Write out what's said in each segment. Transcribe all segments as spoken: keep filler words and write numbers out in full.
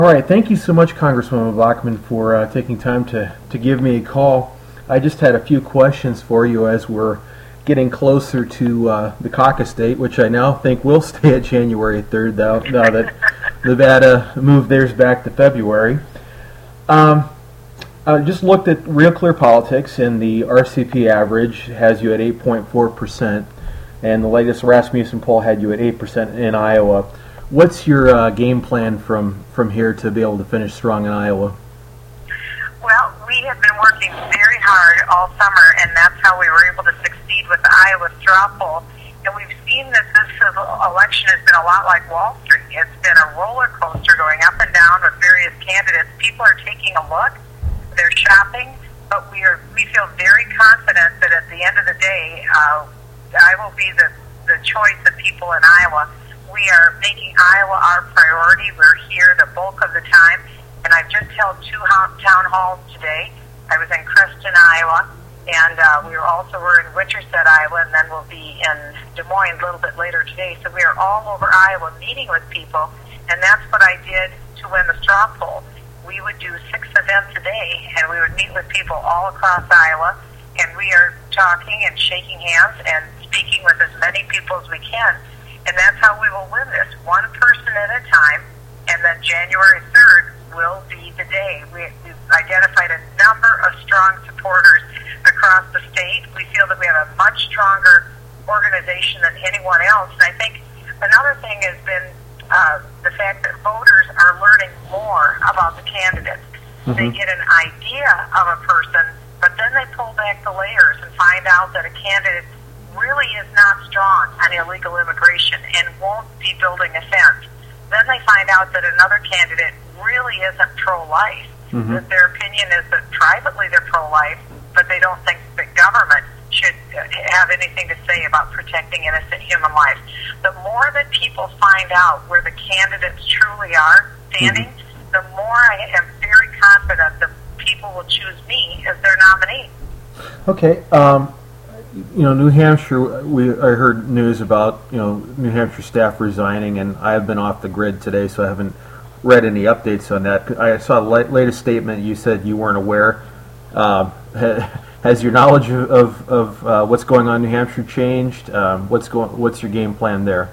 All right, thank you so much, Congresswoman Bachmann, for uh, taking time to, to give me a call. I just had a few questions for you as we're getting closer to uh, the caucus date, which I now think will stay at January third, now, now that Nevada moved theirs back to February. Um, I just looked at Real Clear Politics, and the R C P average has you at eight point four percent, and the latest Rasmussen poll had you at eight percent in Iowa. What's your uh, game plan from, from here to be able to finish strong in Iowa? Well, we have been working very hard all summer, and that's how we were able to succeed with the Iowa straw poll. And we've seen that this election has been a lot like Wall Street. It's been a roller coaster going up and down with various candidates. People are taking a look, they're shopping, but we are we feel very confident that at the end of the day, uh, I will be the, the choice of people in Iowa. We are making Iowa our priority. We're here the bulk of the time, and I've just held two town halls today. I was in Creston, Iowa, and uh, we were also we're in Winterset, Iowa, and then we'll be in Des Moines a little bit later today. So we are all over Iowa meeting with people, and that's what I did to win the straw poll. We would do six events a day, and we would meet with people all across Iowa, and we are talking and shaking hands and speaking with as many people as we can. And that's how we will win this, one person at a time, and then January third will be the day. We, we've identified a number of strong supporters across the state. We feel that we have a much stronger organization than anyone else. And I think another thing has been uh, the fact that voters are learning more about the candidates. Mm-hmm. They get an idea of a person, but then they pull back the layers and find out that a candidate really is not strong on illegal immigration and won't be building a fence. Then they find out that another candidate really isn't pro-life, mm-hmm. that their opinion is that privately they're pro-life, but they don't think that government should have anything to say about protecting innocent human life. The more that people find out where the candidates truly are standing, mm-hmm. the more I am very confident that people will choose me as their nominee. Okay. Um You know, New Hampshire, we I heard news about, you know, New Hampshire staff resigning, and I have been off the grid today, so I haven't read any updates on that. I saw the latest statement. You said you weren't aware. Uh, has your knowledge of, of, of uh, what's going on in New Hampshire changed? Um, what's going? What's your game plan there?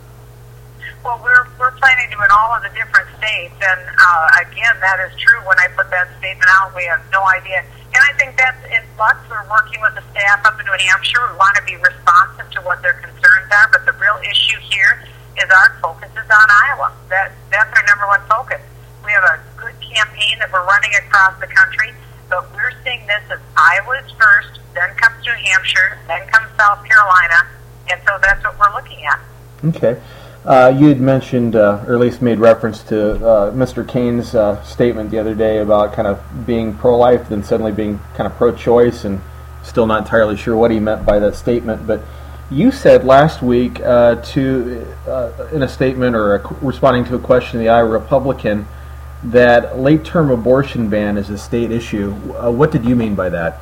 Well, we're we're planning to in all of the different states, and uh, again, that is true. When I put that statement out, we have no idea. And I think that's in flux. We're working with the staff up in New Hampshire. We want to be responsive to what their concerns are, but the real issue here is our focus is on Iowa. That That's our number one focus. We have a good campaign that we're running across the country, but we're seeing this as Iowa's first, then comes New Hampshire, then comes South Carolina, and so that's what we're looking at. Okay. Uh, you had mentioned, uh, or at least made reference to uh, Mister Kane's uh, statement the other day about kind of being pro-life, then suddenly being kind of pro-choice, and still not entirely sure what he meant by that statement. But you said last week uh, to, uh, in a statement or a, responding to a question of the Iowa Republican, that late-term abortion ban is a state issue. Uh, what did you mean by that?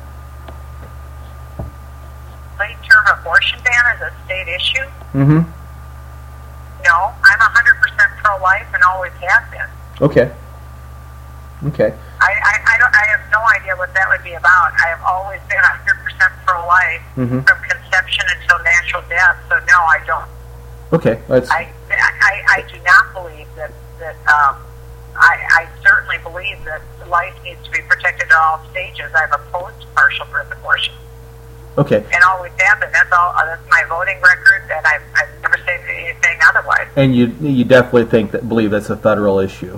Late-term abortion ban is a state issue? Mm-hmm. No, I'm one hundred percent pro-life and always have been. Okay. Okay. I, I, I, don't, I have no idea what that would be about. I have always been one hundred percent pro-life mm-hmm. from conception until natural death, so no, I don't. Okay. That's... I, I, I do not believe that, that um, I, I certainly believe that life needs to be protected at all stages. I've opposed partial birth abortion. Okay. And always have been. That's all. Uh, that's my voting record, and I've, I've never said anything otherwise. And you you definitely think that believe that's a federal issue.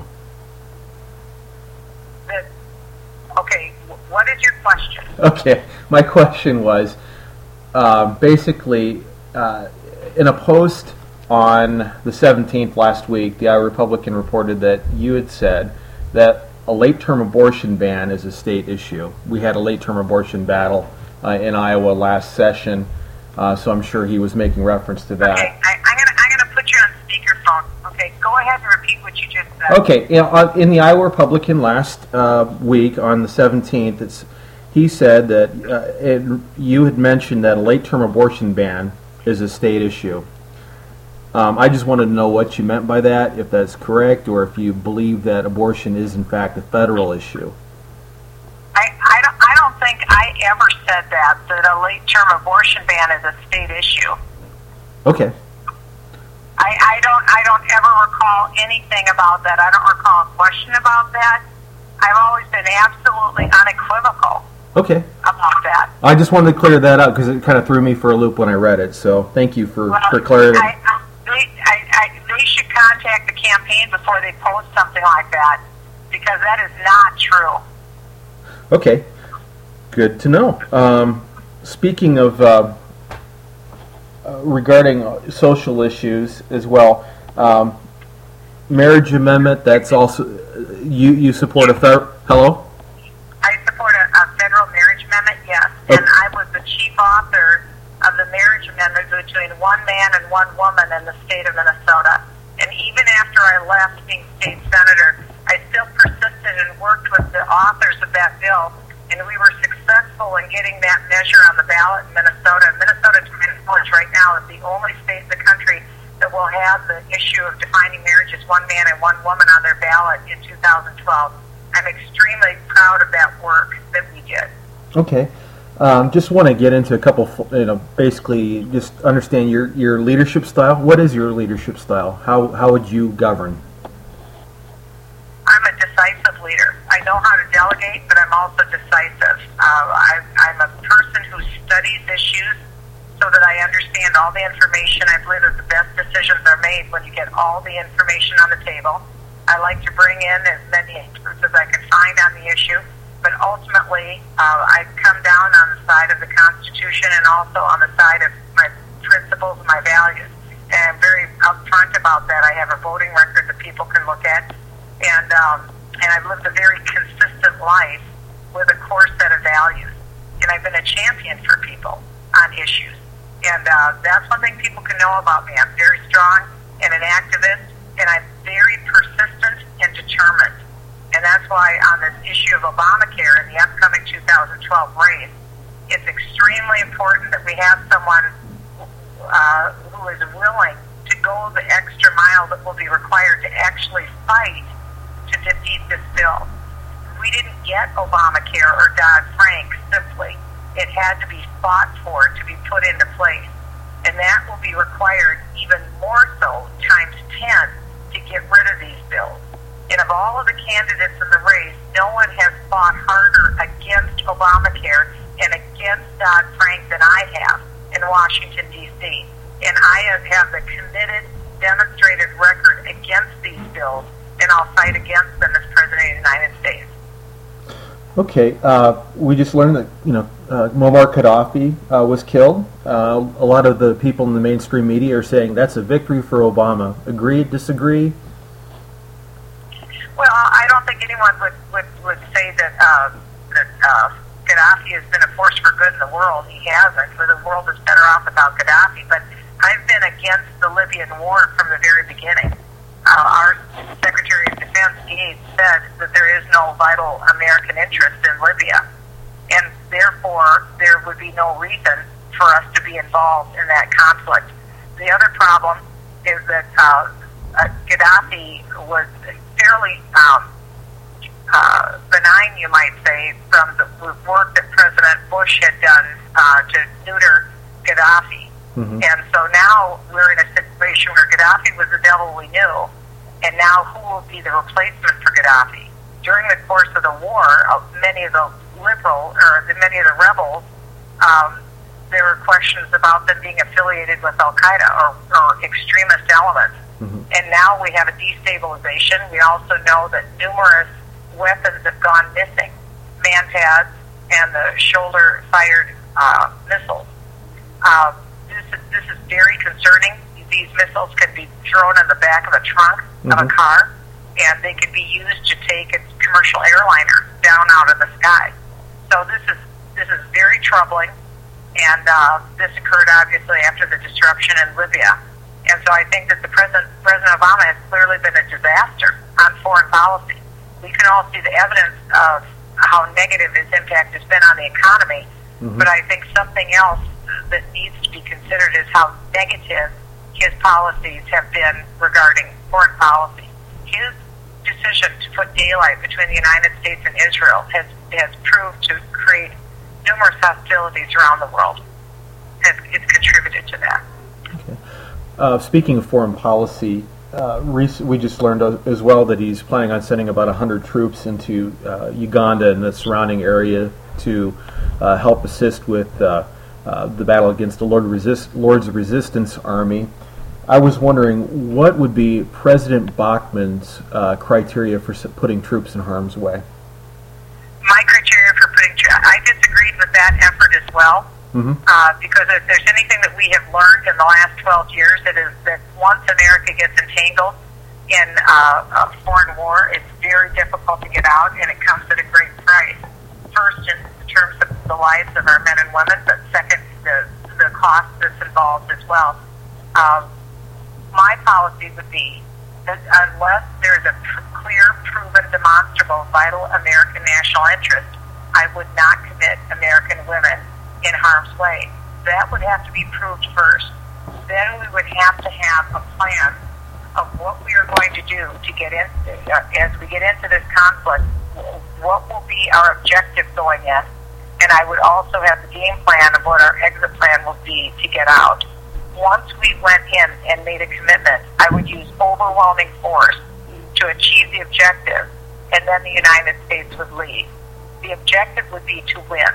That, okay. What is your question? Okay. My question was uh, basically uh, in a post on the seventeenth last week, the Iowa Republican reported that you had said that a late-term abortion ban is a state issue. We had a late-term abortion battle Uh, in Iowa last session, uh, so I'm sure he was making reference to that. Okay, I, I'm gonna I'm gonna put you on speakerphone. Okay, go ahead and repeat what you just said. Okay, you know, in the Iowa Republican last uh, week on the seventeenth, it's he said that uh, it, you had mentioned that a late-term abortion ban is a state issue. Um, I just wanted to know what you meant by that, if that's correct, or if you believe that abortion is in fact a federal issue. I, I, don't, I don't think I ever said that, that a late-term abortion ban is a state issue. Okay. I, I don't I don't ever recall anything about that. I don't recall a question about that. I've always been absolutely unequivocal Okay. about that. I just wanted to clear that up because it kind of threw me for a loop when I read it. So thank you for, Well, for clarity. I, I, they, I, I, they should contact the campaign before they post something like that, because that is not true. Okay. Good to know. Um, speaking of uh, uh, regarding social issues as well, um, marriage amendment. That's also you. You support a federal. Hello. I support a, a federal marriage amendment, yes, and I was the chief author of the marriage amendment between one man and one woman in the state of Minnesota. And even after I left being state senator, I still persisted and worked with the authors of that bill, and we were successful in getting that measure on the ballot in Minnesota. Minnesota, to my knowledge, right now is the only state in the country that will have the issue of defining marriage as one man and one woman on their ballot in two thousand twelve. I'm extremely proud of that work that we did. Okay. Um, just want to get into a couple, you know, basically just understand your, your leadership style. What is your leadership style? How how would you govern? I'm a decisive leader. I know how to delegate, but I'm also decisive. Uh, I, I'm a person who studies issues so that I understand all the information. I believe that the best decisions are made when you get all the information on the table. I like to bring in as many experts as I can find on the issue, but ultimately uh, I come down on the side of the Constitution and also on the side of my principles and my values. And I'm very upfront about that. I have a voting record that people can look at, and um, and I've lived a very consistent life with a core set of values. And I've been a champion for people on issues. And uh, that's one thing people can know about me. I'm very strong and an activist, and I'm very persistent and determined. And that's why on this issue of Obamacare in the upcoming two thousand twelve race, it's extremely important that we have someone uh, who is willing to go the extra mile that will be required to actually fight to defeat this bill. We didn't get Obamacare or Dodd-Frank simply. It had to be fought for to be put into place. And that will be required even more so, times ten, to get rid of these bills. And of all of the candidates in the race, no one has fought harder against Obamacare and against Dodd-Frank than I have in Washington, D C And I have, have the committed, demonstrated record against these bills, and I'll fight against them as President of the United States. Okay, uh, we just learned that you know uh, Muammar Gaddafi uh, was killed. Uh, a lot of the people in the mainstream media are saying that's a victory for Obama. Agree? Disagree? Well, I don't think anyone would would, would say that uh, that uh, Gaddafi has been a force for good in the world. He hasn't. For the world is better off without Gaddafi. But I've been against the Libyan war from the very beginning. Uh, our Secretary of Defense, Gates, said that there is no vital American interest in Libya, and therefore there would be no reason for us to be involved in that conflict. The other problem is that uh, uh, Gaddafi was fairly um, uh, benign, you might say, from the work that President Bush had done uh, to neuter Gaddafi. Mm-hmm. And so now we're in a situation where Gaddafi was the devil we knew, and now who will be the replacement for Gaddafi? During the course of the war, uh, many of the liberal, or the, many of the rebels, um, there were questions about them being affiliated with Al-Qaeda or, or extremist elements. Mm-hmm. And now we have a destabilization. We also know that numerous weapons have gone missing, manpads and the shoulder-fired uh, missiles. Uh, this, this is very concerning. These missiles can be thrown in the back of a trunk mm-hmm. of a car, and they could be used to take a commercial airliner down out of the sky. So this is this is very troubling, and uh, this occurred obviously after the disruption in Libya. And so I think that the President, President Obama has clearly been a disaster on foreign policy. We can all see the evidence of how negative his impact has been on the economy, mm-hmm. but I think something else that needs to be considered is how negative his policies have been regarding foreign policy. His decision to put daylight between the United States and Israel has, has proved to create numerous hostilities around the world. It's, it's contributed to that. Okay. Uh, speaking of foreign policy, uh, rec- we just learned as well that he's planning on sending about one hundred troops into uh, Uganda and the surrounding area to uh, help assist with uh, uh, the battle against the Lord Resist- Lord's Resistance Army. I was wondering, what would be President Bachmann's uh, criteria for putting troops in harm's way? My criteria for putting troops, I disagreed with that effort as well, mm-hmm. uh, because if there's anything that we have learned in the last twelve years, it is that once America gets entangled in uh, a foreign war, it's very difficult to get out, and it comes at a great price. First, in terms of the lives of our men and women, but second, the, the cost that's involved as well. Um, My policy would be that unless there is a pr- clear, proven, demonstrable, vital American national interest, I would not commit American women in harm's way. That would have to be proved first. Then we would have to have a plan of what we are going to do to get in, uh, as we get into this conflict, what will be our objective going in. And I would also have the game plan of what our exit plan will be to get out. Once we went in and made a commitment, I would use overwhelming force to achieve the objective, and then the United States would leave. The objective would be to win.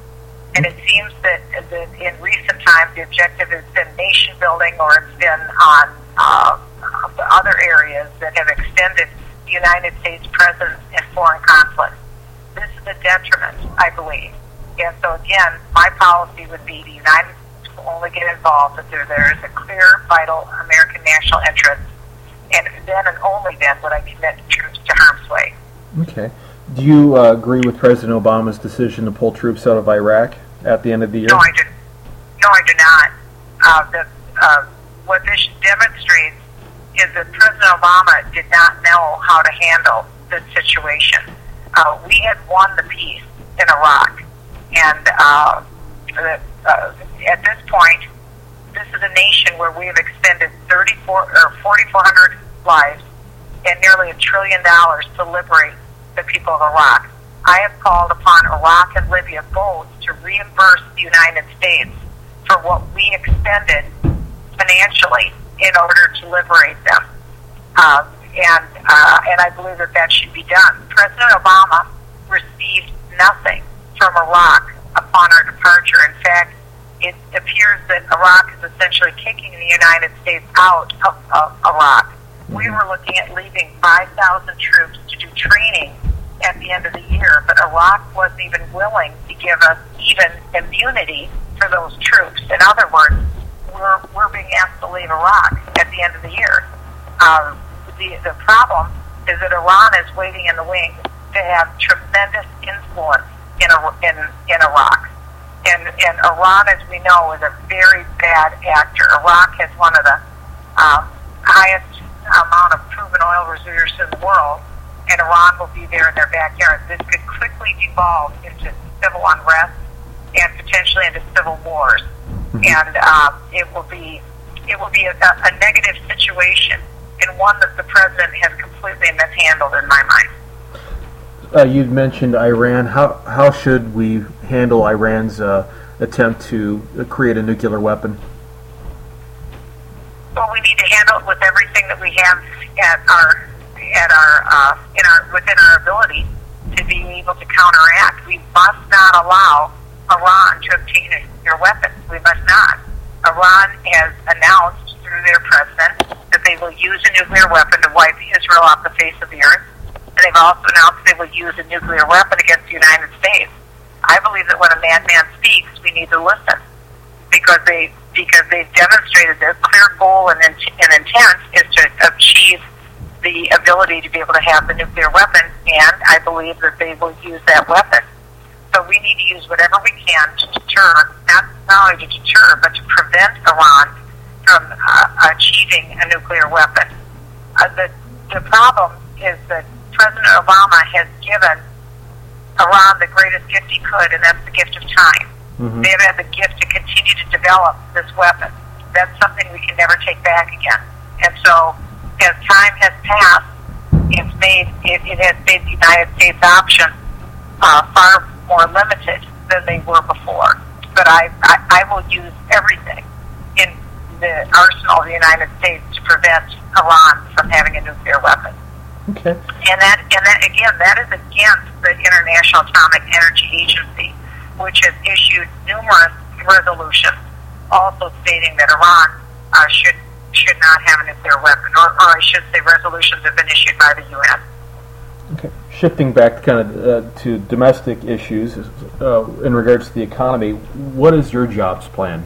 And it seems that, that in recent times the objective has been nation building, or it's been on uh, other areas that have extended the United States' presence in foreign conflicts. This is a detriment, I believe. And so again, my policy would be the United States only get involved if there, there is a clear, vital American national interest, and then and only then would I commit troops to harm's way. Okay. Do you uh, agree with President Obama's decision to pull troops out of Iraq at the end of the year? No, I do. No, I do not. Uh, the, uh, what this demonstrates is that President Obama did not know how to handle this situation. Uh, we had won the peace in Iraq, and uh, the, uh, at this point, this is a nation where we have expended thirty-four or forty-four hundred lives and nearly a trillion dollars to liberate the people of Iraq. I have called upon Iraq and Libya both to reimburse the United States for what we expended financially in order to liberate them, uh, and uh, and I believe that that should be done. President Obama received nothing from Iraq upon our departure. In fact, it appears that Iraq is essentially kicking the United States out of, of Iraq. We were looking at leaving five thousand troops to do training at the end of the year, but Iraq wasn't even willing to give us even immunity for those troops. In other words, we're, we're being asked to leave Iraq at the end of the year. Um, the, the problem is that Iran is waiting in the wings to have tremendous influence in, in, in Iraq. And, and Iran, as we know, is a very bad actor. Iraq has one of the um, highest amount of proven oil reserves in the world, and Iran will be there in their backyard. This could quickly devolve into civil unrest and potentially into civil wars. Mm-hmm. And um, it will be it will be a, a negative situation, and one that the president has completely mishandled in my mind. Uh, you'd mentioned Iran. How how should we handle Iran's uh, attempt to uh, create a nuclear weapon? Well, we need to handle it with everything that we have at our at our uh, in our within our ability to be able to counteract. We must not allow Iran to obtain a nuclear weapon. We must not. Iran has announced through their president that they will use a nuclear weapon to wipe Israel off the face of the earth. And they've also announced they will use a nuclear weapon against the United States. I believe that when a madman speaks, we need to listen, because they because they've demonstrated their clear goal and, and intent is to achieve the ability to be able to have the nuclear weapon, and I believe that they will use that weapon. So we need to use whatever we can to deter, not, not only to deter, but to prevent Iran from uh, achieving a nuclear weapon. Uh, the, the problem is that President Obama has given Iran the greatest gift he could, and that's the gift of time. Mm-hmm. They have had the gift to continue to develop this weapon. that's something we can never take back again. And so, as time has passed, it's made it, it has made the United States option uh, far more limited than they were before. But I, I, I will use everything in the arsenal of the United States to prevent Iran from having a nuclear weapon. Okay. And that, and that again, that is against the International Atomic Energy Agency, which has issued numerous resolutions, also stating that Iran uh, should should not have a nuclear weapon, or, or I should say, resolutions have been issued by the U N. Okay. Shifting back kind of uh, to domestic issues uh, in regards to the economy, what is your jobs plan?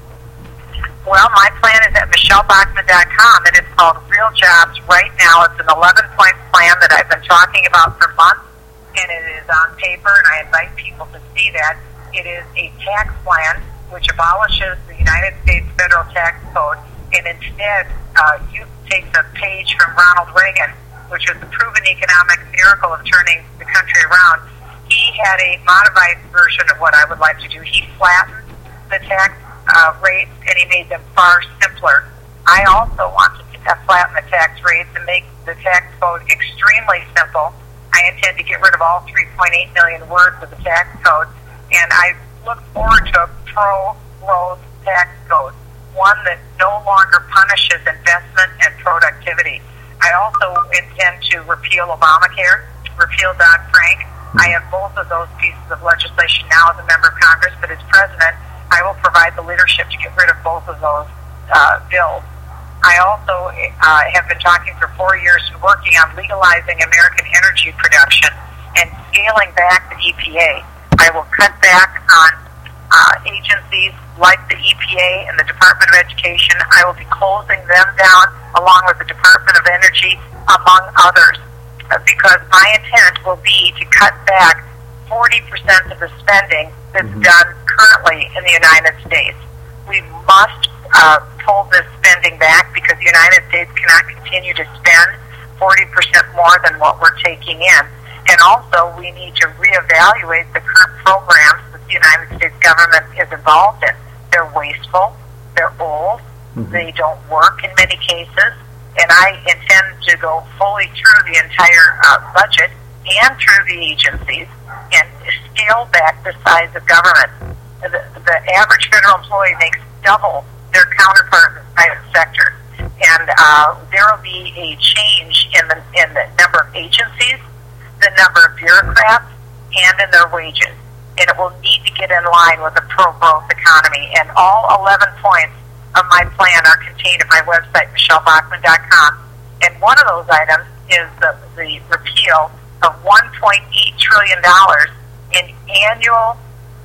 Well, my plan is at Michelle Bachmann dot com, and it's called Real Jobs right now. It's an eleven-point plan that I've been talking about for months, and it is on paper, and I invite people to see that. It is a tax plan which abolishes the United States federal tax code, and instead uh, you takes a page from Ronald Reagan, which was the proven economic miracle of turning the country around. He had a modified version of what I would like to do. He flattened the tax uh, rates, and he made them far simpler. I also want to flatten the tax rates and make the tax code extremely simple. I intend to get rid of all three point eight million words of the tax code, and I look forward to a pro-growth tax code, one that no longer punishes investment and productivity. I also intend to repeal Obamacare, repeal Dodd-Frank. I have both of those pieces of legislation now as a member of Congress, but as president, I will provide the leadership to get rid of both of those uh, bills. I also uh, have been talking for four years and working on legalizing American energy production and scaling back the E P A. I will cut back on uh, agencies like the E P A and the Department of Education. I will be closing them down along with the Department of Energy, among others, because my intent will be to cut back forty percent of the spending that's mm-hmm. done currently in the United States. We must uh, pull this spending back because the United States cannot continue to spend forty percent more than what we're taking in. And also, we need to reevaluate the current programs that the United States government is involved in. They're wasteful, they're old, mm-hmm. they don't work in many cases, and I intend to go fully through the entire uh, budget and through the agencies and scale back the size of government. The, the average federal employee makes double their counterpart in the private sector, and uh, there will be a change in the in the number of agencies, the number of bureaucrats, and in their wages. And it will need to get in line with a pro-growth economy. And all eleven points of my plan are contained at my website, Michelle Bachmann dot com. And one of those items is the, the repeal of one point eight trillion dollars in annual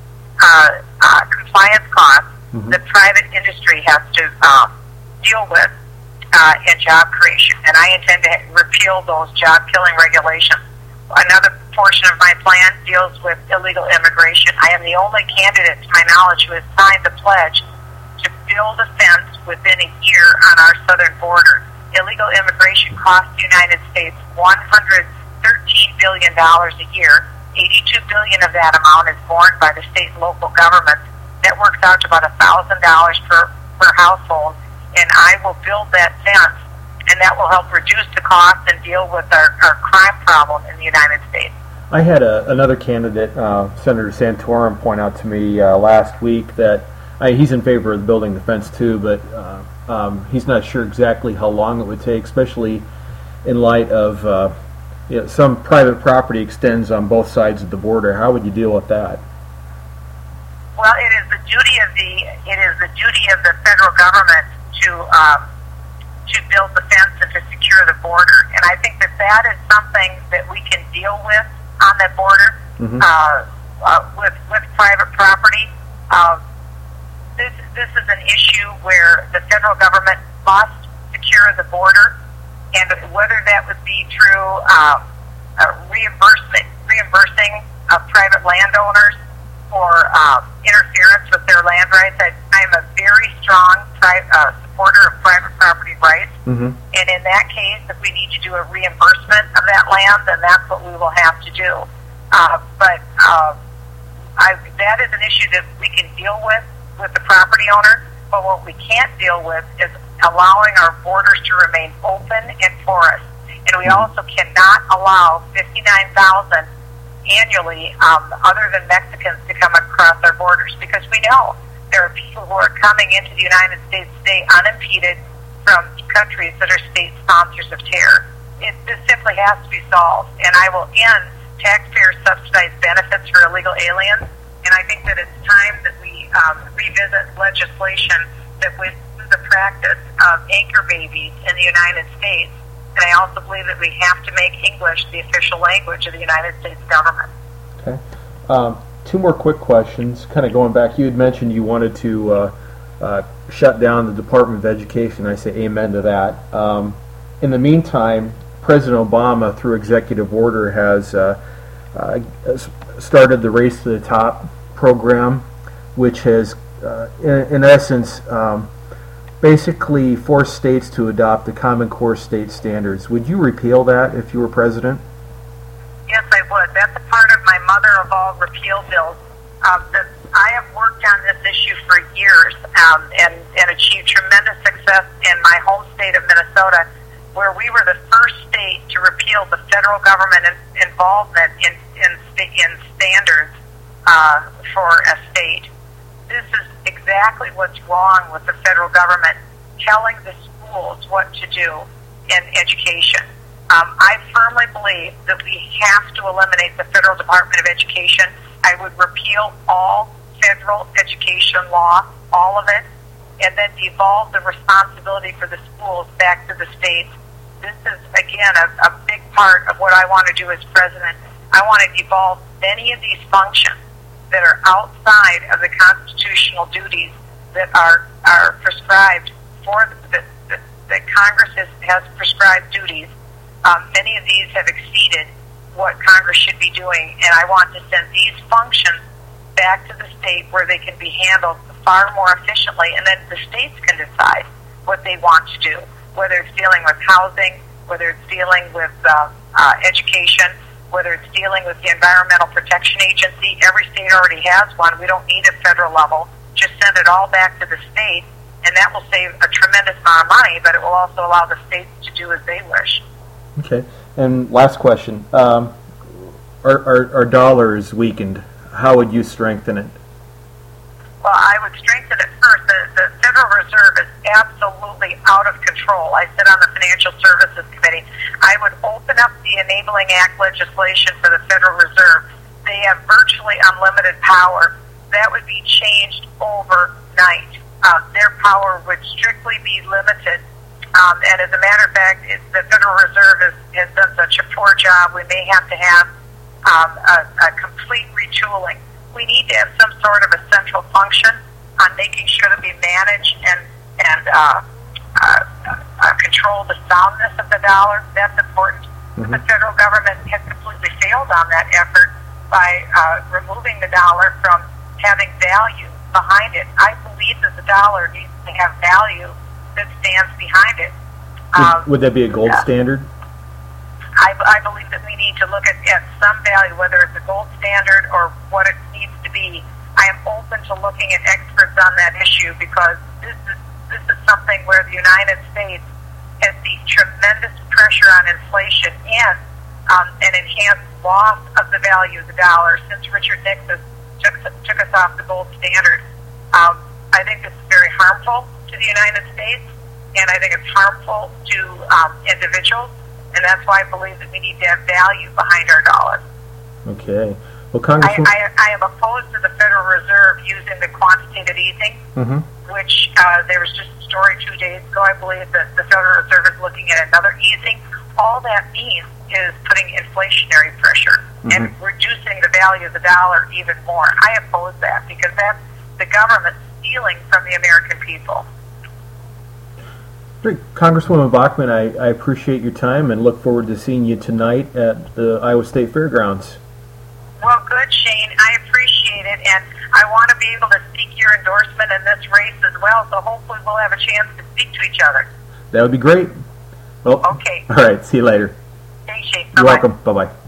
uh, uh, compliance costs mm-hmm. that private industry has to uh, deal with uh, in job creation. And I intend to repeal those job-killing regulations. Another portion of my plan deals with illegal immigration. I am the only candidate, to my knowledge, who has signed the pledge to build a fence within a year on our southern border. Illegal immigration costs the United States one hundred thirteen billion dollars a year. eighty-two billion dollars of that amount is borne by the state and local governments. That works out to about one thousand dollars per, per household, and I will build that fence, and that will help reduce the cost and deal with our, our crime problem in the United States. I had a, another candidate, uh, Senator Santorum, point out to me uh, last week that uh, he's in favor of building the fence too, but uh, um, he's not sure exactly how long it would take, especially in light of uh, you know, some private property extends on both sides of the border. How would you deal with that? Well, it is the duty of the it is the duty of the federal government to um, to build the fence and to secure the border, and I think that that is something that we can deal with on that border mm-hmm. uh, uh, with with private property. Uh, this this is an issue where the federal government must secure the border, and whether that would be through uh, uh, reimbursement reimbursing of private landowners or uh, interference with their land rights. I, I'm a very strong pri- uh, supporter of private property rights, mm-hmm. and in that case, if we need to do a reimbursement of that land, then that's what we will have to do. Uh, but uh, I, that is an issue that we can deal with with the property owner. But what we can't deal with is allowing our borders to remain open and porous. And we also cannot allow fifty-nine thousand annually, um, other than Mexicans, to come across our borders, because we know there are people who are coming into the United States today unimpeded from countries that are state sponsors of terror. It, this simply has to be solved, and I will end taxpayer-subsidized benefits for illegal aliens, and I think that it's time that we um, revisit legislation that would do the practice of anchor babies in the United States, and I also believe that we have to make English the official language of the United States government. Okay. Um, two more quick questions, kind of going back. You had mentioned you wanted to uh, uh, shut down the Department of Education. I say amen to that. Um, in the meantime, President Obama, through executive order, has uh, uh, started the Race to the Top program, which has, uh, in, in essence, um, basically forced states to adopt the Common Core state standards. Would you repeal that if you were president? Yes, I would. That's a part of my mother of all repeal bills. Um, the, I have worked on this issue for years um, and, and achieved tremendous success in my home state of Minnesota, where we were the first state to repeal the federal government in, involvement in, in, in standards uh, for a state. This is exactly what's wrong with the federal government telling the schools what to do in education. Um, I firmly believe that we have to eliminate the Federal Department of Education. I would repeal all federal education law, all of it, and then devolve the responsibility for the schools back to the states. This is, again, a, a big part of what I want to do as president. I want to devolve many of these functions that are outside of the constitutional duties that are are prescribed for the, the, the Congress has, has prescribed duties. Um, many of these have exceeded what Congress should be doing, and I want to send these functions back to the state where they can be handled far more efficiently, and then the states can decide what they want to do, whether it's dealing with housing, whether it's dealing with uh, uh, education, whether it's dealing with the Environmental Protection Agency. Every state already has one. We don't need a federal level. Just send it all back to the state, and that will save a tremendous amount of money, but it will also allow the states to do as they wish. Okay. And last question. Um, our, our, our dollar is weakened. How would you strengthen it? Well, I would strengthen it first. The, the Federal Reserve is absolutely out of control. I sit on the Financial Services Committee. I would open up the Enabling Act legislation for the Federal Reserve. They have virtually unlimited power. That would be changed overnight. Uh, their power would strictly be limited. Um, and as a matter of fact, it, the Federal Reserve has, has done such a poor job, we may have to have um, a, a complete retooling. We need to have some sort of a central function on making sure that we manage and and uh, uh, uh, control the soundness of the dollar. That's important. Mm-hmm. The federal government has completely failed on that effort by uh, removing the dollar from having value behind it. I believe that the dollar needs to have value that stands behind it. Um, would, would that be a gold yeah. standard? I, I believe that we need to look at, at some value, whether it's a gold standard or what it needs to be. I am open to looking at experts on that issue, because this is this is something where the United States has seen tremendous pressure on inflation and um, an enhanced loss of the value of the dollar since Richard Nixon took took us off the gold standard. Um, I think this is very harmful to the United States, and I think it's harmful to um, individuals. And that's why I believe that we need to have value behind our dollar. Okay. Well, Congresswoman, I, I, I am opposed to the Federal Reserve using the quantitative easing, mm-hmm. which uh, there was just a story two days ago, I believe, that the Federal Reserve is looking at another easing. All that means is putting inflationary pressure mm-hmm. and reducing the value of the dollar even more. I oppose that, because that's the government stealing from the American people. Great. Congresswoman Bachmann, I, I appreciate your time and look forward to seeing you tonight at the Iowa State Fairgrounds. Well, good, Shane. I appreciate it, and I want to be able to seek your endorsement in this race as well, so hopefully we'll have a chance to speak to each other. That would be great. Well, okay. All right. See you later. Thanks, Shane. You're Bye-bye. welcome. Bye-bye.